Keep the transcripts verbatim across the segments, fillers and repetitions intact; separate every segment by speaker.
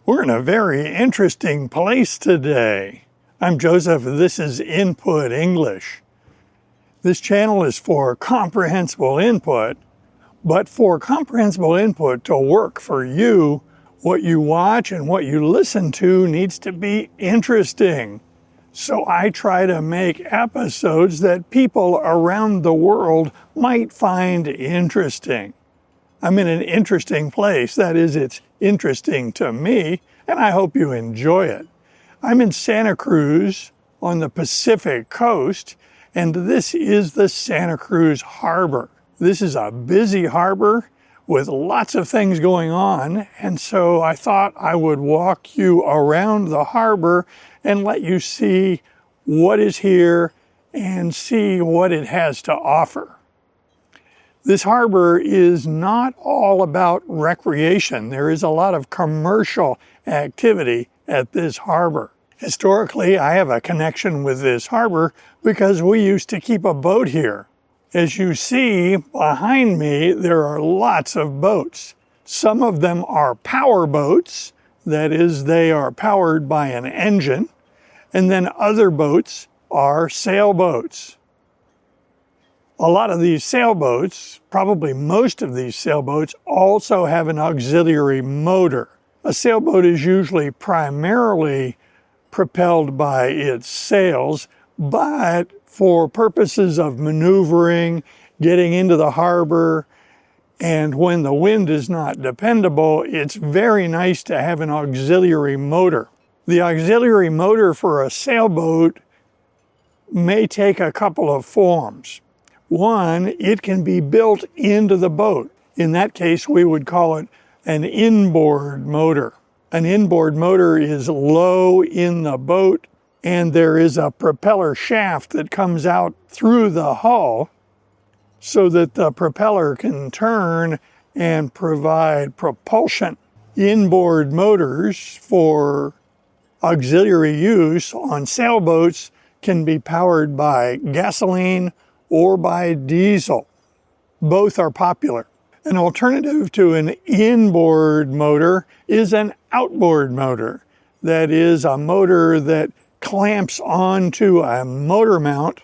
Speaker 1: We're in a very interesting place today. I'm Joseph, this is Input English. This channel is for comprehensible input, but for comprehensible input to work for you, what you watch and what you listen to needs to be interesting. So I try to make episodes that people around the world might find interesting. I'm in an interesting place. That is, it's interesting to me, and I hope you enjoy it. I'm in Santa Cruz on the Pacific coast, and this is the Santa Cruz Harbor. This is a busy harbor with lots of things going on, and so I thought I would walk you around the harbor and let you see what is here and see what it has to offer. This harbor is not all about recreation. There is a lot of commercial activity at this harbor. Historically, I have a connection with this harbor because we used to keep a boat here. As you see behind me, there are lots of boats. Some of them are power boats, that is, they are powered by an engine, and then other boats are sailboats. A lot of these sailboats, probably most of these sailboats, also have an auxiliary motor. A sailboat is usually primarily propelled by its sails, but for purposes of maneuvering, getting into the harbor, and when the wind is not dependable, it's very nice to have an auxiliary motor. The auxiliary motor for a sailboat may take a couple of forms. One, it can be built into the boat. In that case, we would call it an inboard motor. An inboard motor is low in the boat, and there is a propeller shaft that comes out through the hull so that the propeller can turn and provide propulsion. Inboard motors for auxiliary use on sailboats can be powered by gasoline or by diesel. Both are popular. An alternative to an inboard motor is an outboard motor. That is a motor that clamps onto a motor mount,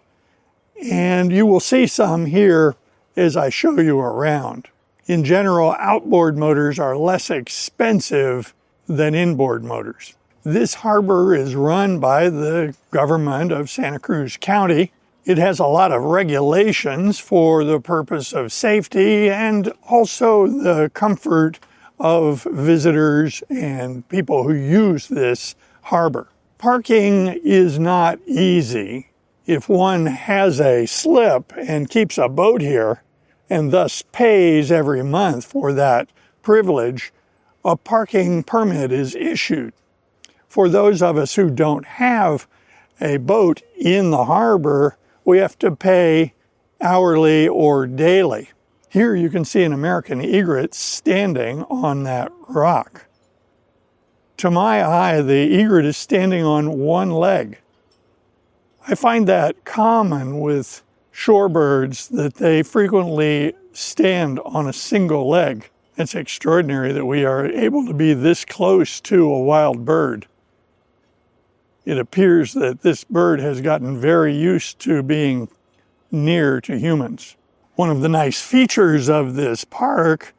Speaker 1: and you will see some here as I show you around. In general, outboard motors are less expensive than inboard motors. This harbor is run by the government of Santa Cruz County. It has a lot of regulations for the purpose of safety and also the comfort of visitors and people who use this harbor. Parking is not easy. If one has a slip and keeps a boat here and thus pays every month for that privilege, a parking permit is issued. For those of us who don't have a boat in the harbor, we have to pay hourly or daily. Here you can see an American egret standing on that rock. To my eye, the egret is standing on one leg. I find that common with shorebirds, that they frequently stand on a single leg. It's extraordinary that we are able to be this close to a wild bird. It appears that this bird has gotten very used to being near to humans. One of the nice features of this park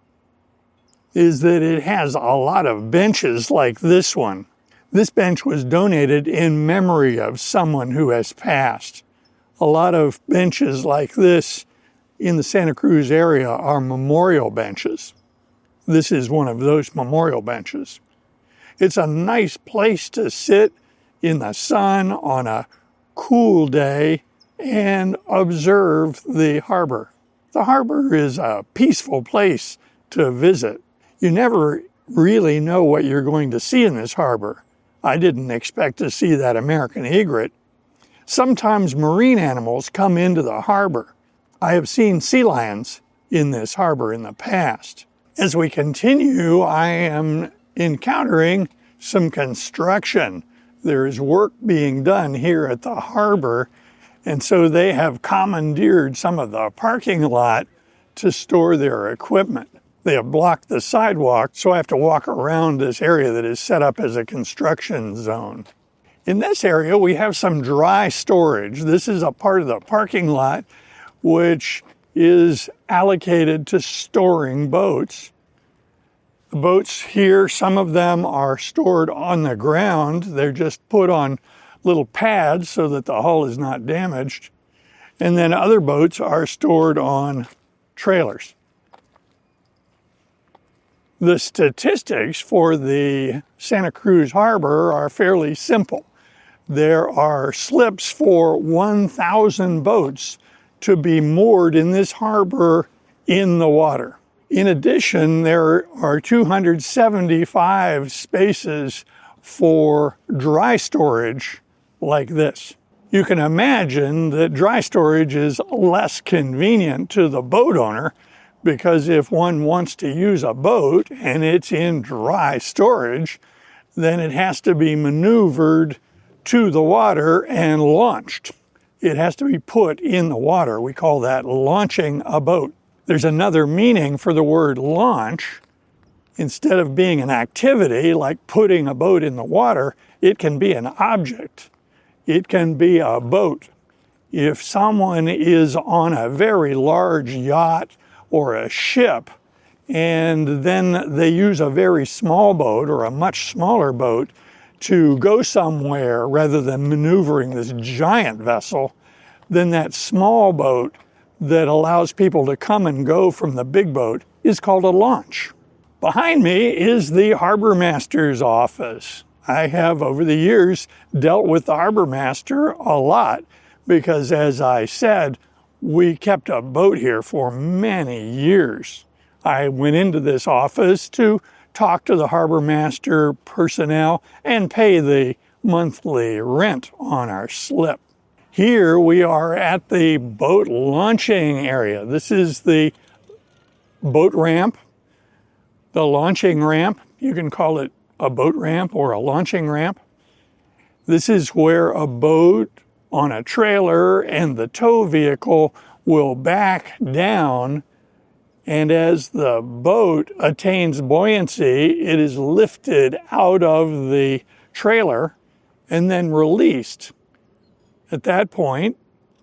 Speaker 1: is that it has a lot of benches like this one. This bench was donated in memory of someone who has passed. A lot of benches like this in the Santa Cruz area are memorial benches. This is one of those memorial benches. It's a nice place to sit in the sun on a cool day and observe the harbor. The harbor is a peaceful place to visit. You never really know what you're going to see in this harbor. I didn't expect to see that American egret. Sometimes marine animals come into the harbor. I have seen sea lions in this harbor in the past. As we continue, I am encountering some construction. There is work being done here at the harbor, and so they have commandeered some of the parking lot to store their equipment. They have blocked the sidewalk, so I have to walk around this area that is set up as a construction zone. In this area, we have some dry storage. This is a part of the parking lot which is allocated to storing boats. The boats here, some of them are stored on the ground. They're just put on little pads so that the hull is not damaged. And then other boats are stored on trailers. The statistics for the Santa Cruz Harbor are fairly simple. There are slips for one thousand boats to be moored in this harbor in the water. In addition, there are two hundred seventy-five spaces for dry storage like this. You can imagine that dry storage is less convenient to the boat owner, because if one wants to use a boat and it's in dry storage, then it has to be maneuvered to the water and launched. It has to be put in the water. We call that launching a boat. There's another meaning for the word launch. Instead of being an activity like putting a boat in the water, it can be an object. It can be a boat. If someone is on a very large yacht or a ship, and then they use a very small boat or a much smaller boat to go somewhere rather than maneuvering this giant vessel, then that small boat that allows people to come and go from the big boat is called a launch. Behind me is the harbor master's office. I have, over the years, dealt with the harbor master a lot because, as I said, we kept a boat here for many years. I went into this office to talk to the harbor master personnel and pay the monthly rent on our slip. Here we are at the boat launching area. This is the boat ramp, the launching ramp. You can call it a boat ramp or a launching ramp. This is where a boat on a trailer and the tow vehicle will back down, and as the boat attains buoyancy, it is lifted out of the trailer and then released. At that point,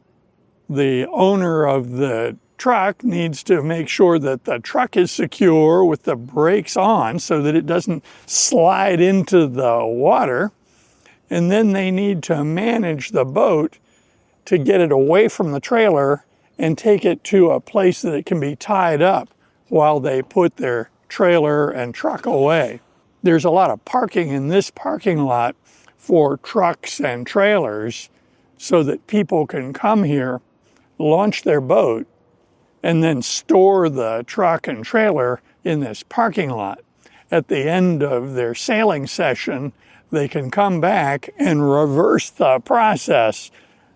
Speaker 1: the owner of the truck needs to make sure that the truck is secure with the brakes on so that it doesn't slide into the water. And then they need to manage the boat to get it away from the trailer and take it to a place that it can be tied up while they put their trailer and truck away. There's a lot of parking in this parking lot for trucks and trailers so that people can come here, launch their boat, and then store the truck and trailer in this parking lot. At the end of their sailing session, they can come back and reverse the process,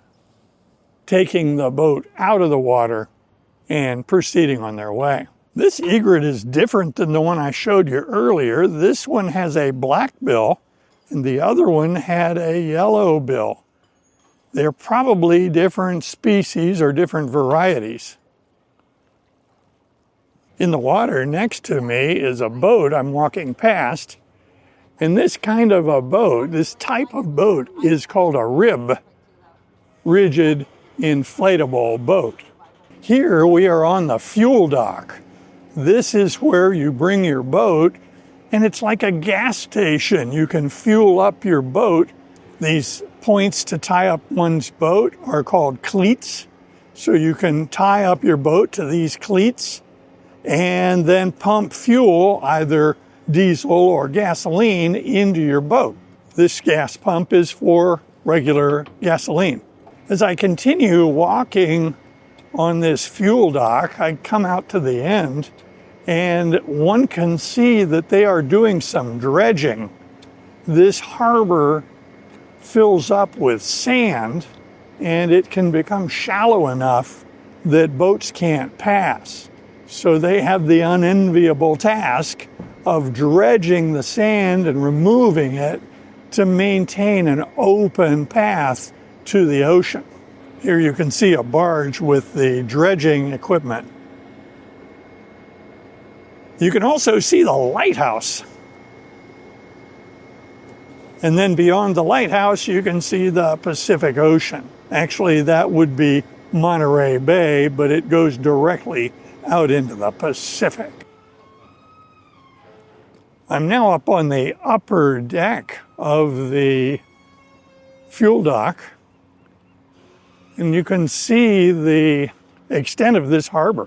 Speaker 1: taking the boat out of the water and proceeding on their way. This egret is different than the one I showed you earlier. This one has a black bill, and the other one had a yellow bill. They're probably different species or different varieties. In the water next to me is a boat I'm walking past, and this kind of a boat, this type of boat, is called a rib, rigid inflatable boat. Here we are on the fuel dock. This is where you bring your boat, and it's like a gas station. You can fuel up your boat. These points to tie up one's boat are called cleats. So you can tie up your boat to these cleats and then pump fuel, either diesel or gasoline, into your boat. This gas pump is for regular gasoline. As I continue walking on this fuel dock, I come out to the end, and one can see that they are doing some dredging. This harbor fills up with sand, and it can become shallow enough that boats can't pass. So they have the unenviable task of dredging the sand and removing it to maintain an open path to the ocean. Here you can see a barge with the dredging equipment. You can also see the lighthouse. And then beyond the lighthouse, you can see the Pacific Ocean. Actually, that would be Monterey Bay, but it goes directly out into the Pacific. I'm now up on the upper deck of the fuel dock, and you can see the extent of this harbor.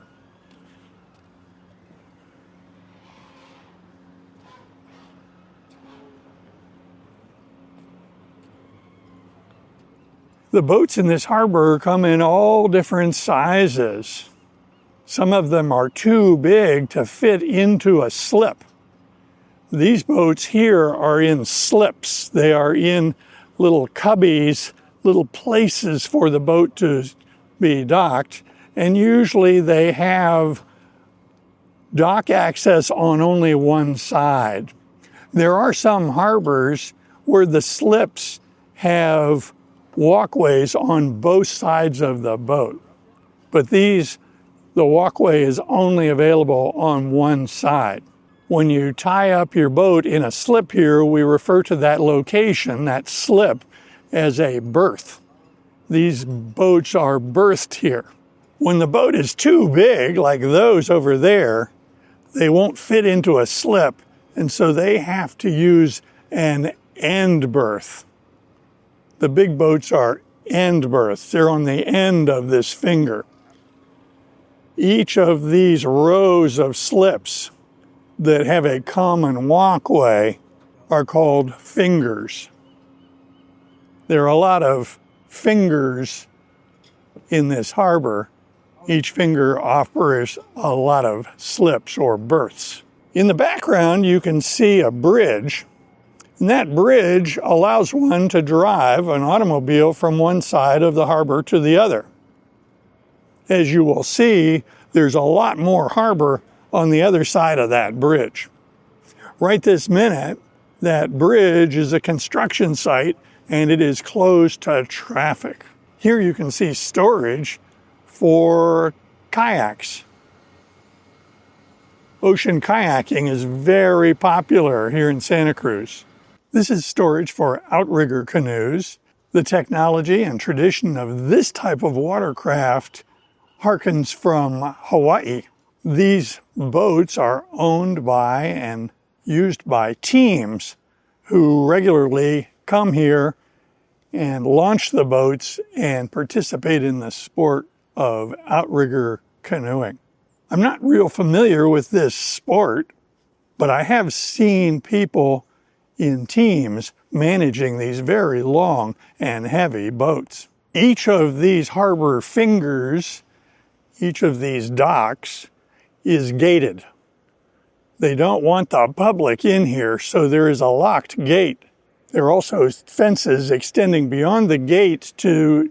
Speaker 1: The boats in this harbor come in all different sizes. Some of them are too big to fit into a slip. These boats here are in slips. They are in little cubbies, little places for the boat to be docked, and usually they have dock access on only one side. There are some harbors where the slips have walkways on both sides of the boat, but these, the walkway is only available on one side. When you tie up your boat in a slip here, we refer to that location, that slip, as a berth. These boats are berthed here. When the boat is too big, like those over there, they won't fit into a slip, and so they have to use an end berth. The big boats are end berths. They're on the end of this finger. Each of these rows of slips that have a common walkway are called fingers. There are a lot of fingers in this harbor. Each finger offers a lot of slips or berths. In the background, you can see a bridge. And that bridge allows one to drive an automobile from one side of the harbor to the other. As you will see, there's a lot more harbor on the other side of that bridge. Right this minute, that bridge is a construction site and it is closed to traffic. Here you can see storage for kayaks. Ocean kayaking is very popular here in Santa Cruz. This is storage for outrigger canoes. The technology and tradition of this type of watercraft harkens from Hawaii. These boats are owned by and used by teams who regularly come here and launch the boats and participate in the sport of outrigger canoeing. I'm not real familiar with this sport, but I have seen people in teams managing these very long and heavy boats. Each of these harbor fingers, each of these docks, is gated. They don't want the public in here, so there is a locked gate. There are also fences extending beyond the gate to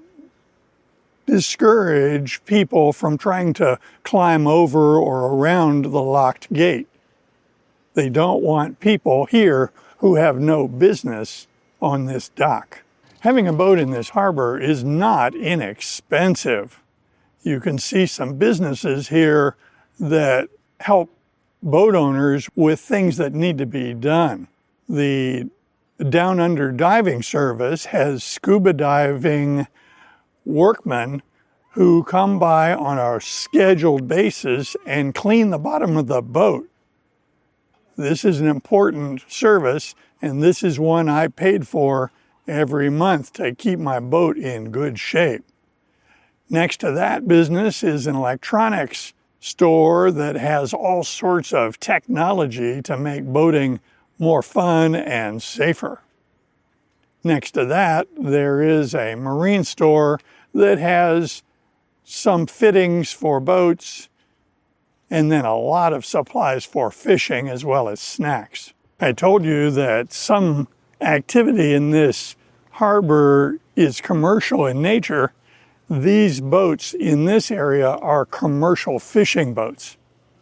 Speaker 1: discourage people from trying to climb over or around the locked gate. They don't want people here who have no business on this dock. Having a boat in this harbor is not inexpensive. You can see some businesses here that help boat owners with things that need to be done. The Down Under Diving Service has scuba diving workmen who come by on a scheduled basis and clean the bottom of the boat. This is an important service, and this is one I paid for every month to keep my boat in good shape. Next to that business is an electronics store that has all sorts of technology to make boating more fun and safer. Next to that, there is a marine store that has some fittings for boats and then a lot of supplies for fishing as well as snacks. I told you that some activity in this harbor is commercial in nature. These boats in this area are commercial fishing boats.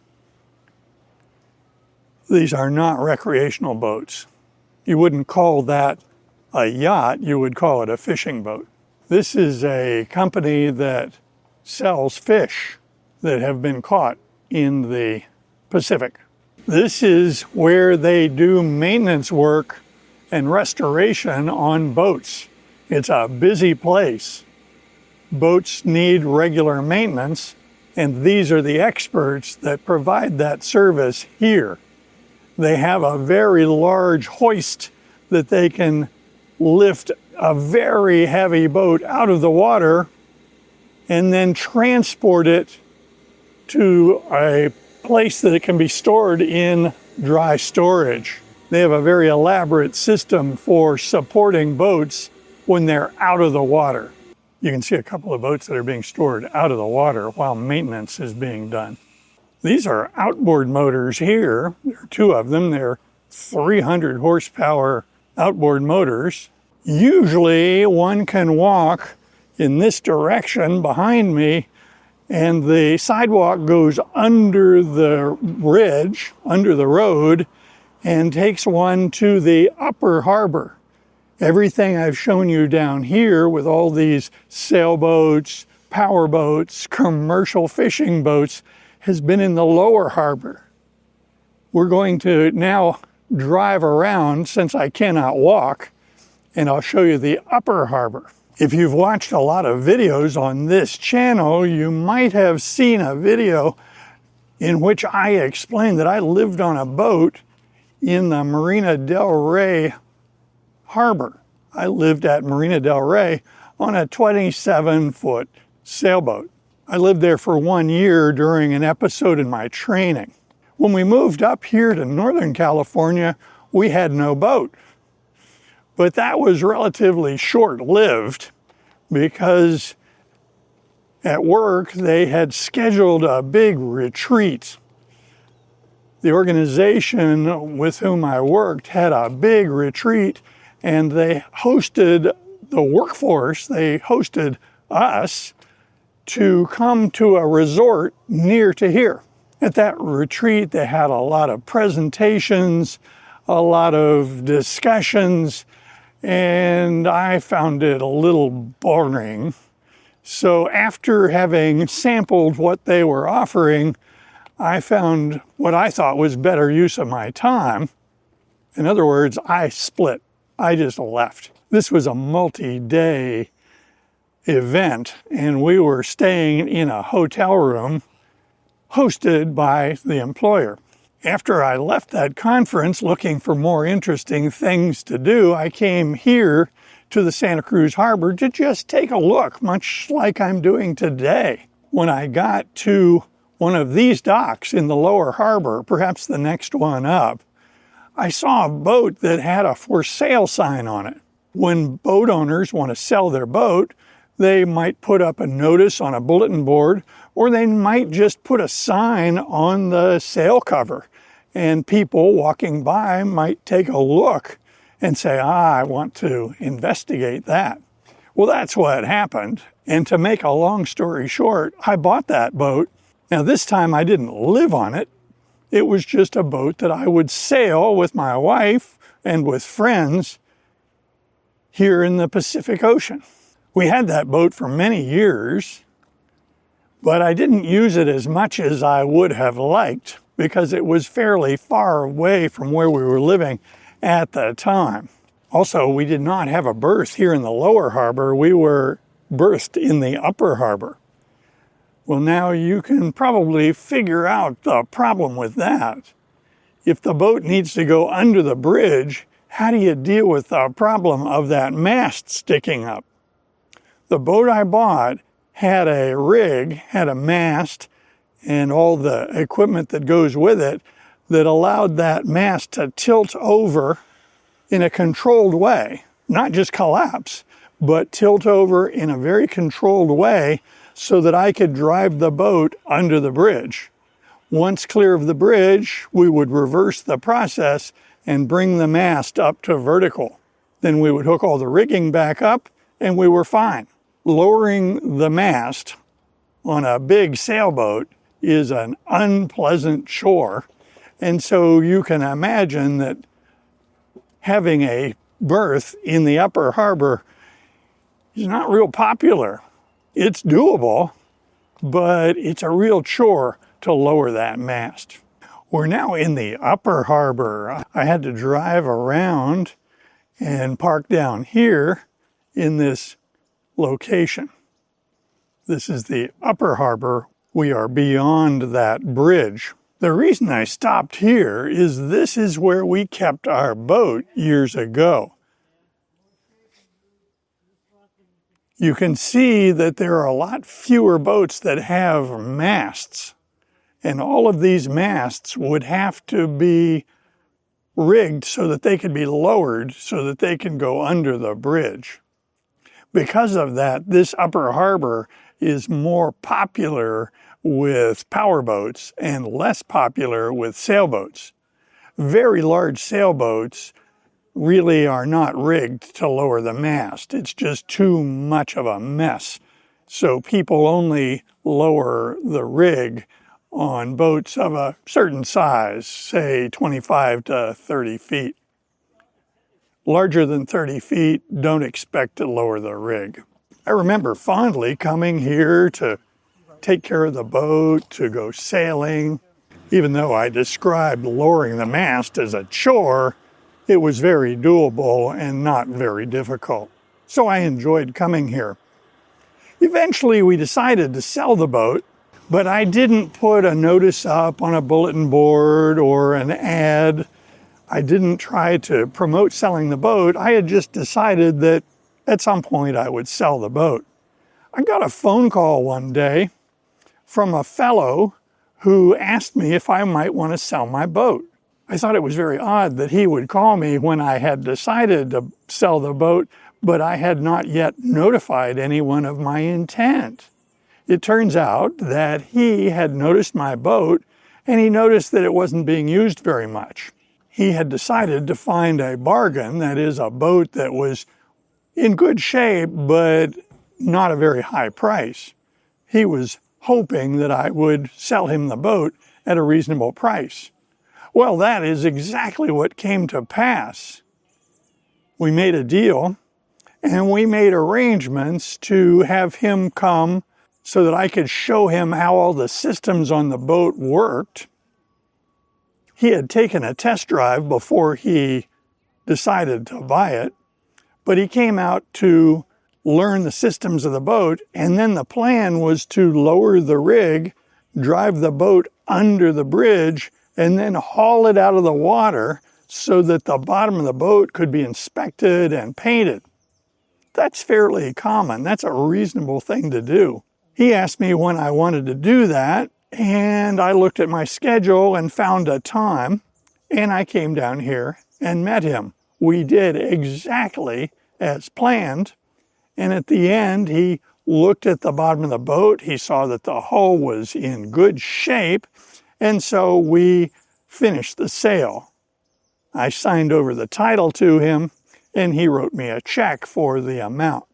Speaker 1: These are not recreational boats. You wouldn't call that a yacht, you would call it a fishing boat. This is a company that sells fish that have been caught in the Pacific. This is where they do maintenance work and restoration on boats. It's a busy place. Boats need regular maintenance, and these are the experts that provide that service here. They have a very large hoist that they can lift a very heavy boat out of the water and then transport it to a place that it can be stored in dry storage. They have a very elaborate system for supporting boats when they're out of the water. You can see a couple of boats that are being stored out of the water while maintenance is being done. These are outboard motors here. There are two of them. They're three hundred horsepower outboard motors. Usually one can walk in this direction behind me, and the sidewalk goes under the bridge, under the road, and takes one to the upper harbor. Everything I've shown you down here with all these sailboats, power boats, commercial fishing boats has been in the lower harbor. We're going to now drive around, since I cannot walk, and I'll show you the upper harbor. If you've watched a lot of videos on this channel, you might have seen a video in which I explained that I lived on a boat in the Marina del Rey harbor. I lived at Marina del Rey on a twenty-seven foot sailboat. I lived there for one year during an episode in my training. When we moved up here to Northern California, we had no boat. But that was relatively short-lived because at work they had scheduled a big retreat. The organization with whom I worked had a big retreat, and they hosted the workforce, they hosted us to come to a resort near to here. At that retreat, they had a lot of presentations, a lot of discussions, and I found it a little boring. So after having sampled what they were offering, I found what I thought was better use of my time. In other words, I split. I just left. This was a multi-day event, and we were staying in a hotel room hosted by the employer. After I left that conference looking for more interesting things to do, I came here to the Santa Cruz Harbor to just take a look, much like I'm doing today. When I got to one of these docks in the lower harbor, perhaps the next one up, I saw a boat that had a for sale sign on it. When boat owners want to sell their boat, they might put up a notice on a bulletin board, or they might just put a sign on the sail cover. And people walking by might take a look and say, ah, I want to investigate that. Well, that's what happened. And to make a long story short, I bought that boat. Now, this time I didn't live on it. It was just a boat that I would sail with my wife and with friends here in the Pacific Ocean. We had that boat for many years, but I didn't use it as much as I would have liked because it was fairly far away from where we were living at the time. Also, we did not have a berth here in the lower harbor. We were berthed in the upper harbor. Well, now you can probably figure out the problem with that. If the boat needs to go under the bridge, how do you deal with the problem of that mast sticking up? The boat I bought had a rig, had a mast, and all the equipment that goes with it that allowed that mast to tilt over in a controlled way. Not just collapse, but tilt over in a very controlled way so that I could drive the boat under the bridge. Once clear of the bridge, we would reverse the process and bring the mast up to vertical. Then we would hook all the rigging back up and we were fine. Lowering the mast on a big sailboat is an unpleasant chore. And so you can imagine that having a berth in the upper harbor is not real popular. It's doable, but it's a real chore to lower that mast. We're now in the upper harbor. I had to drive around and park down here in this location. This is the upper harbor. We are beyond that bridge. The reason I stopped here is this is where we kept our boat years ago. You can see that there are a lot fewer boats that have masts. And all of these masts would have to be rigged so that they could be lowered so that they can go under the bridge. Because of that, this upper harbor is more popular with powerboats and less popular with sailboats. Very large sailboats really are not rigged to lower the mast. It's just too much of a mess. So people only lower the rig on boats of a certain size, say twenty-five to thirty feet. Larger than thirty feet, don't expect to lower the rig. I remember fondly coming here to take care of the boat, to go sailing. Even though I described lowering the mast as a chore, it was very doable and not very difficult. So I enjoyed coming here. Eventually we decided to sell the boat, but I didn't put a notice up on a bulletin board or an ad. I didn't try to promote selling the boat. I had just decided that at some point I would sell the boat. I got a phone call one day from a fellow who asked me if I might want to sell my boat. I thought it was very odd that he would call me when I had decided to sell the boat, but I had not yet notified anyone of my intent. It turns out that he had noticed my boat, and he noticed that it wasn't being used very much. He had decided to find a bargain, that is, a boat that was in good shape, but not a very high price. He was hoping that I would sell him the boat at a reasonable price. Well, that is exactly what came to pass. We made a deal, and we made arrangements to have him come so that I could show him how all the systems on the boat worked. He had taken a test drive before he decided to buy it, but he came out to learn the systems of the boat, and then the plan was to lower the rig, drive the boat under the bridge, and then haul it out of the water so that the bottom of the boat could be inspected and painted. That's fairly common. That's a reasonable thing to do. He asked me when I wanted to do that, and I looked at my schedule and found a time, and I came down here and met him. We did exactly as planned, and at the end, he looked at the bottom of the boat. He saw that the hull was in good shape, and so we finished the sale. I signed over the title to him, and he wrote me a check for the amount.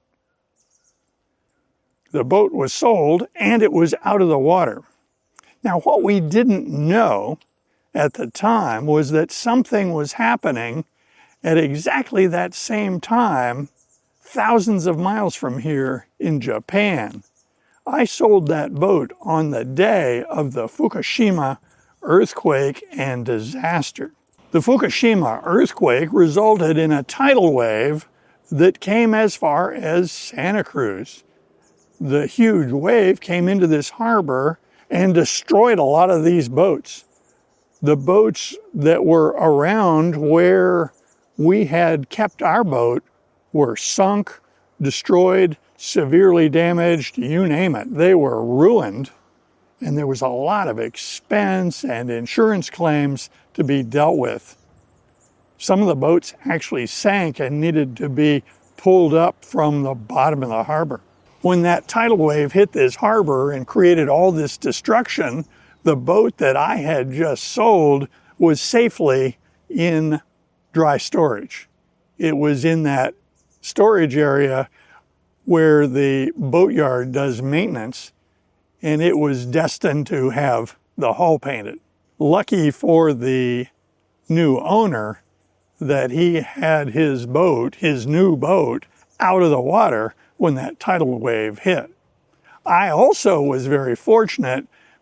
Speaker 1: The boat was sold, and it was out of the water. Now, what we didn't know at the time was that something was happening at exactly that same time, thousands of miles from here in Japan. I sold that boat on the day of the Fukushima earthquake and disaster. The Fukushima earthquake resulted in a tidal wave that came as far as Santa Cruz. The huge wave came into this harbor and destroyed a lot of these boats. The boats that were around where we had kept our boat were sunk, destroyed, severely damaged, you name it. They were ruined, and there was a lot of expense and insurance claims to be dealt with. Some of the boats actually sank and needed to be pulled up from the bottom of the harbor. When that tidal wave hit this harbor and created all this destruction, the boat that I had just sold was safely in dry storage. It was in that storage area where the boatyard does maintenance, and it was destined to have the hull painted. Lucky for the new owner that he had his boat, his new boat, out of the water when that tidal wave hit. I also was very fortunate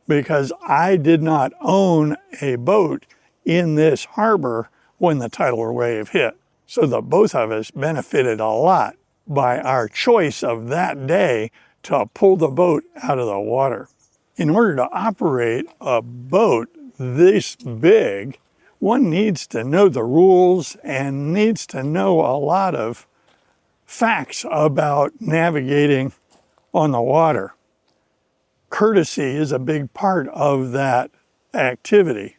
Speaker 1: because I did not own a boat in this harbor when the tidal wave hit. So the both of us benefited a lot by our choice of that day to pull the boat out of the water. In order to operate a boat this big, one needs to know the rules and needs to know a lot of facts about navigating on the water. Courtesy is a big part of that activity.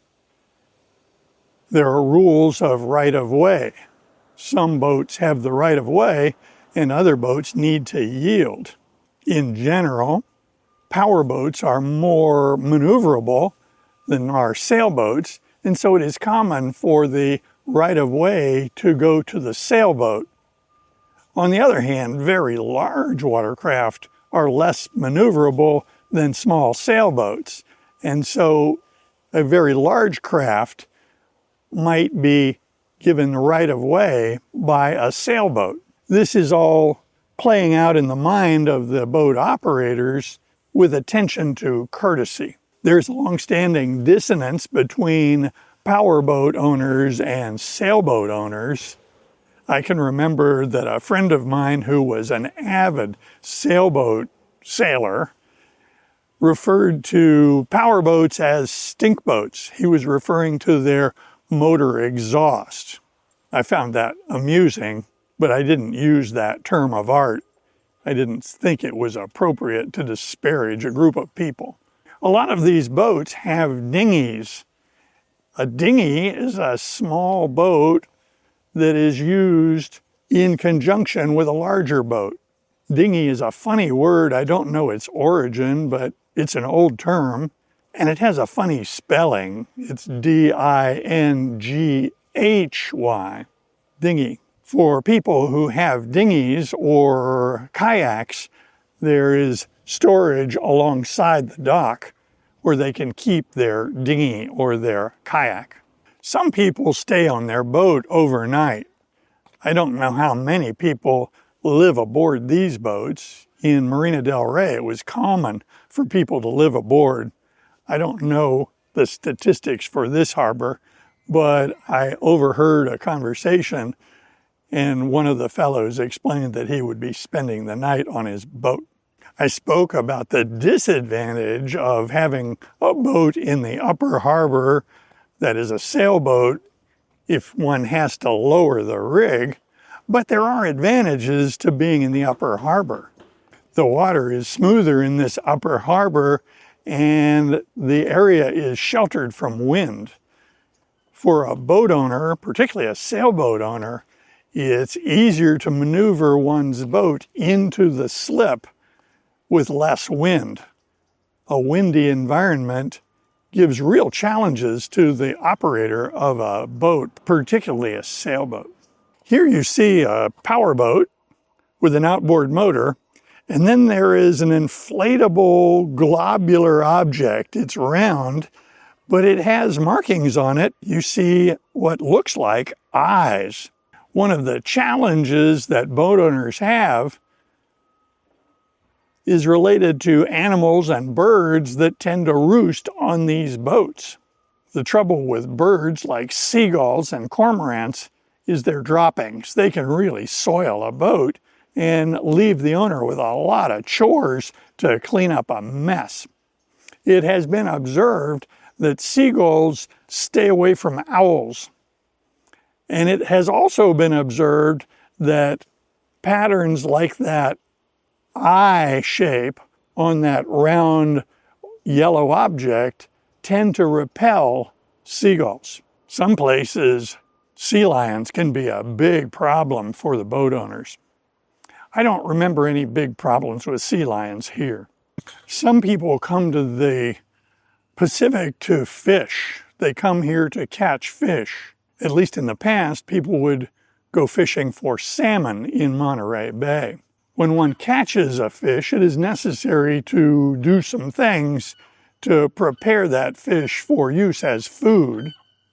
Speaker 1: There are rules of right-of-way. Some boats have the right-of-way and other boats need to yield. In general, power boats are more maneuverable than our sailboats, and so it is common for the right-of-way to go to the sailboat. On the other hand, very large watercraft are less maneuverable than small sailboats, and so a very large craft might be given the right-of-way by a sailboat. This is all playing out in the mind of the boat operators with attention to courtesy. There's a long-standing dissonance between powerboat owners and sailboat owners. I can remember that a friend of mine who was an avid sailboat sailor referred to powerboats as stink boats. He was referring to their motor exhaust. I found that amusing, but I didn't use that term of art. I didn't think it was appropriate to disparage a group of people. A lot of these boats have dinghies. A dinghy is a small boat that is used in conjunction with a larger boat. Dinghy is a funny word. I don't know its origin, but it's an old term, and it has a funny spelling. It's D I N G H Y, dinghy. For people who have dinghies or kayaks, there is storage alongside the dock where they can keep their dinghy or their kayak. Some people stay on their boat overnight. I don't know how many people live aboard these boats. In Marina del Rey, it was common for people to live aboard. I don't know the statistics for this harbor, but I overheard a conversation and one of the fellows explained that he would be spending the night on his boat. I spoke about the disadvantage of having a boat in the upper harbor that is a sailboat if one has to lower the rig, but there are advantages to being in the upper harbor. The water is smoother in this upper harbor and the area is sheltered from wind. For a boat owner, particularly a sailboat owner, it's easier to maneuver one's boat into the slip with less wind. A windy environment gives real challenges to the operator of a boat, particularly a sailboat. Here you see a powerboat with an outboard motor, and then there is an inflatable globular object. It's round, but it has markings on it. You see what looks like eyes. One of the challenges that boat owners have is related to animals and birds that tend to roost on these boats. The trouble with birds like seagulls and cormorants is their droppings. They can really soil a boat and leave the owner with a lot of chores to clean up a mess. It has been observed that seagulls stay away from owls. And it has also been observed that patterns like that eye shape on that round yellow object tend to repel seagulls. Some places, sea lions can be a big problem for the boat owners. I don't remember any big problems with sea lions here. Some people come to the Pacific to fish. They come here to catch fish. At least in the past, people would go fishing for salmon in Monterey Bay. When one catches a fish, it is necessary to do some things to prepare that fish for use as food.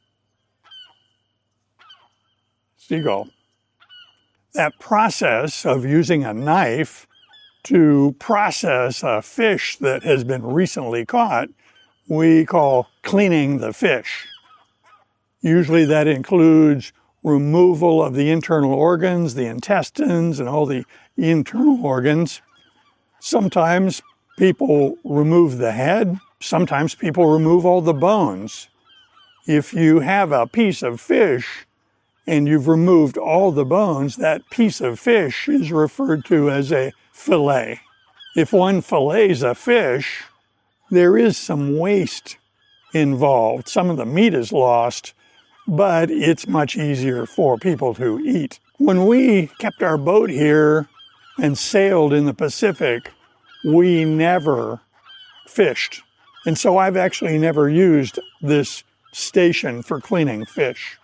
Speaker 1: Seagull. That process of using a knife to process a fish that has been recently caught we call cleaning the fish. Usually that includes removal of the internal organs, the intestines, and all the internal organs. Sometimes people remove the head. Sometimes people remove all the bones. If you have a piece of fish and you've removed all the bones, that piece of fish is referred to as a fillet. If one fillets a fish, there is some waste involved. Some of the meat is lost, but it's much easier for people to eat. When we kept our boat here and sailed in the Pacific, we never fished. And so I've actually never used this station for cleaning fish.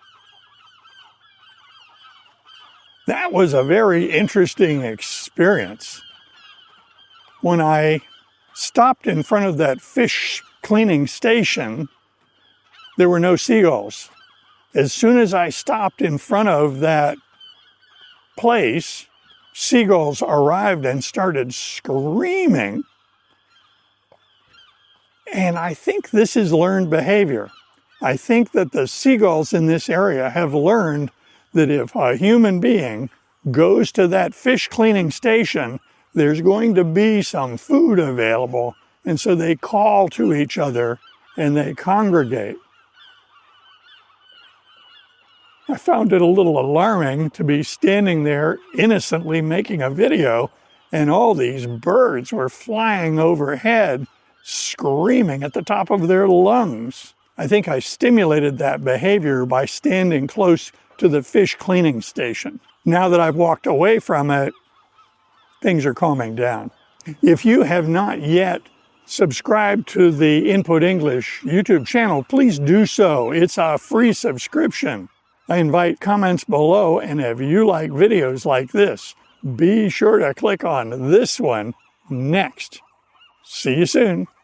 Speaker 1: That was a very interesting experience. When I stopped in front of that fish cleaning station, there were no seagulls. As soon as I stopped in front of that place, seagulls arrived and started screaming. And I think this is learned behavior. I think that the seagulls in this area have learned that if a human being goes to that fish cleaning station, there's going to be some food available. And so they call to each other and they congregate. I found it a little alarming to be standing there innocently making a video, and all these birds were flying overhead, screaming at the top of their lungs. I think I stimulated that behavior by standing close to the fish cleaning station. Now that I've walked away from it, things are calming down. If you have not yet subscribed to the Input English YouTube channel, please do so. It's a free subscription. I invite comments below, and if you like videos like this, be sure to click on this one next. See you soon.